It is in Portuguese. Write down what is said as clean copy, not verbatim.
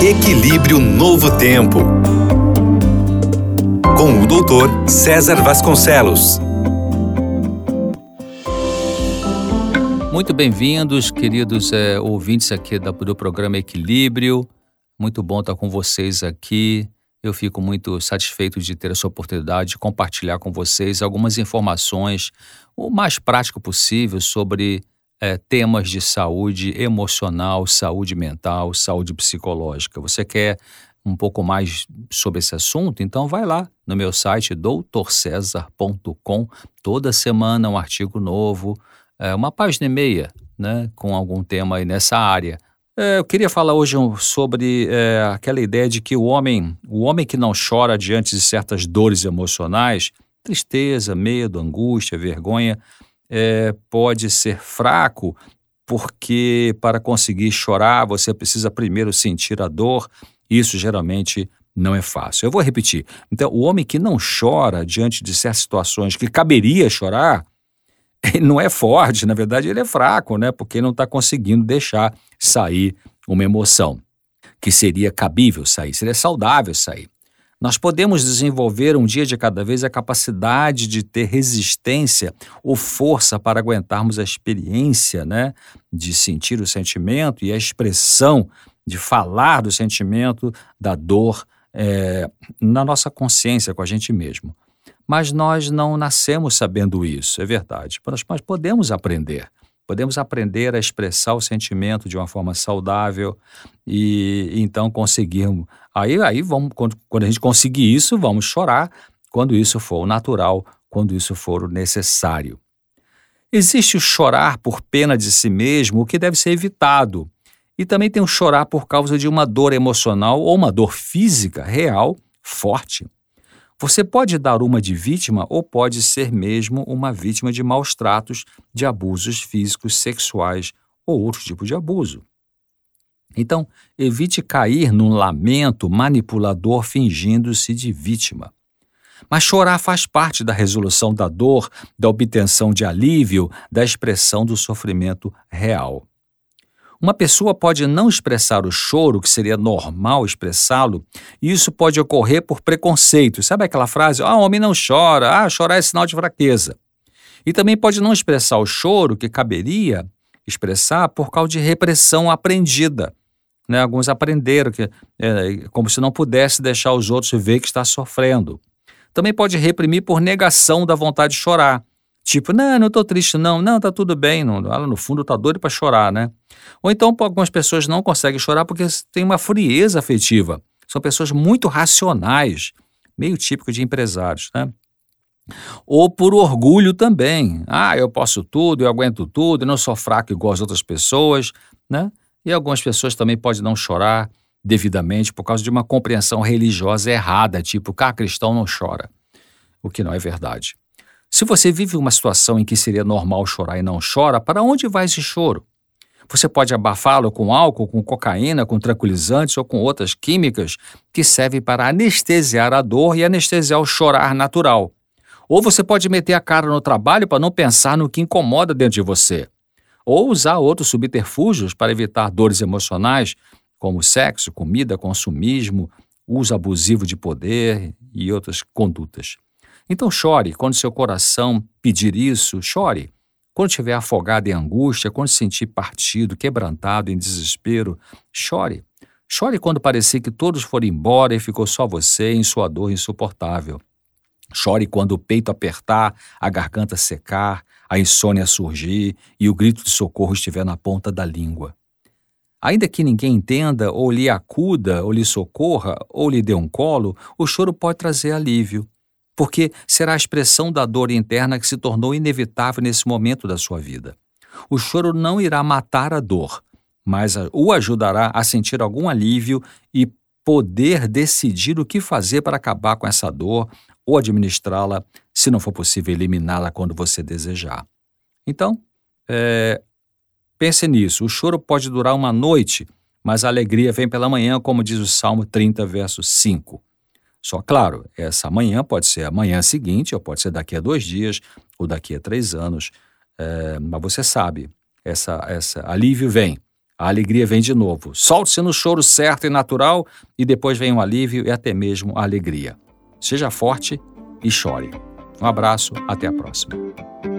Equilíbrio Novo Tempo, com o doutor César Vasconcelos. Muito bem-vindos, queridos ouvintes aqui do programa Equilíbrio. Muito bom estar com vocês aqui. Eu fico muito satisfeito de ter essa oportunidade de compartilhar com vocês algumas informações, o mais prático possível, sobre temas de saúde emocional, saúde mental, saúde psicológica. Você quer um pouco mais sobre esse assunto? Então vai lá no meu site doutorcesar.com. Toda semana um artigo novo, uma página e meia, né, com algum tema aí nessa área. Eu queria falar hoje sobre aquela ideia de que o homem que não chora diante de certas dores emocionais, tristeza, medo, angústia, vergonha, pode ser fraco, porque para conseguir chorar você precisa primeiro sentir a dor. Isso geralmente não é fácil. Eu vou repetir. Então, o homem que não chora diante de certas situações que caberia chorar, ele não é forte, na verdade ele é fraco, né? Porque ele não está conseguindo deixar sair uma emoção que seria cabível sair, seria saudável sair. Nós podemos desenvolver um dia de cada vez a capacidade de ter resistência ou força para aguentarmos a experiência, né, de sentir o sentimento e a expressão de falar do sentimento, da dor, na nossa consciência com a gente mesmo. Mas nós não nascemos sabendo isso, é verdade. Mas podemos aprender a expressar o sentimento de uma forma saudável e então conseguirmos. Aí vamos, quando a gente conseguir isso, vamos chorar quando isso for o natural, quando isso for o necessário. Existe o chorar por pena de si mesmo, o que deve ser evitado. E também tem o chorar por causa de uma dor emocional ou uma dor física real, forte. Você pode dar uma de vítima ou pode ser mesmo uma vítima de maus tratos, de abusos físicos, sexuais ou outro tipo de abuso. Então, evite cair num lamento manipulador fingindo-se de vítima. Mas chorar faz parte da resolução da dor, da obtenção de alívio, da expressão do sofrimento real. Uma pessoa pode não expressar o choro, que seria normal expressá-lo, e isso pode ocorrer por preconceito. Sabe aquela frase? Homem não chora, chorar é sinal de fraqueza. E também pode não expressar o choro, que caberia expressar, por causa de repressão aprendida. Né? Alguns aprenderam como se não pudesse deixar os outros ver que está sofrendo. Também pode reprimir por negação da vontade de chorar. Tipo, não estou triste não, tá tudo bem, ela no fundo está doida para chorar, né? Ou então algumas pessoas não conseguem chorar porque têm uma frieza afetiva. São pessoas muito racionais, meio típico de empresários, né? Ou por orgulho também. Eu posso tudo, eu aguento tudo, eu não sou fraco igual as outras pessoas, né? E algumas pessoas também podem não chorar devidamente por causa de uma compreensão religiosa errada, tipo, cristão não chora, o que não é verdade. Se você vive uma situação em que seria normal chorar e não chora, para onde vai esse choro? Você pode abafá-lo com álcool, com cocaína, com tranquilizantes ou com outras químicas que servem para anestesiar a dor e anestesiar o chorar natural. Ou você pode meter a cara no trabalho para não pensar no que incomoda dentro de você. Ou usar outros subterfúgios para evitar dores emocionais, como sexo, comida, consumismo, uso abusivo de poder e outras condutas. Então chore quando seu coração pedir isso, chore. Quando estiver afogado em angústia, quando se sentir partido, quebrantado, em desespero, chore. Chore quando parecer que todos foram embora e ficou só você em sua dor insuportável. Chore quando o peito apertar, a garganta secar, a insônia surgir e o grito de socorro estiver na ponta da língua. Ainda que ninguém entenda, ou lhe acuda, ou lhe socorra, ou lhe dê um colo, o choro pode trazer alívio. Porque será a expressão da dor interna que se tornou inevitável nesse momento da sua vida. O choro não irá matar a dor, mas o ajudará a sentir algum alívio e poder decidir o que fazer para acabar com essa dor ou administrá-la, se não for possível eliminá-la quando você desejar. Então, pense nisso. O choro pode durar uma noite, mas a alegria vem pela manhã, como diz o Salmo 30, verso 5. Só claro, essa manhã pode ser a manhã seguinte, ou pode ser daqui a 2 dias, ou daqui a 3 anos. Mas você sabe, esse alívio vem A alegria vem de novo. Solte-se no choro certo e natural e depois vem o alívio e até mesmo a alegria. Seja forte e chore. Um abraço, até a próxima.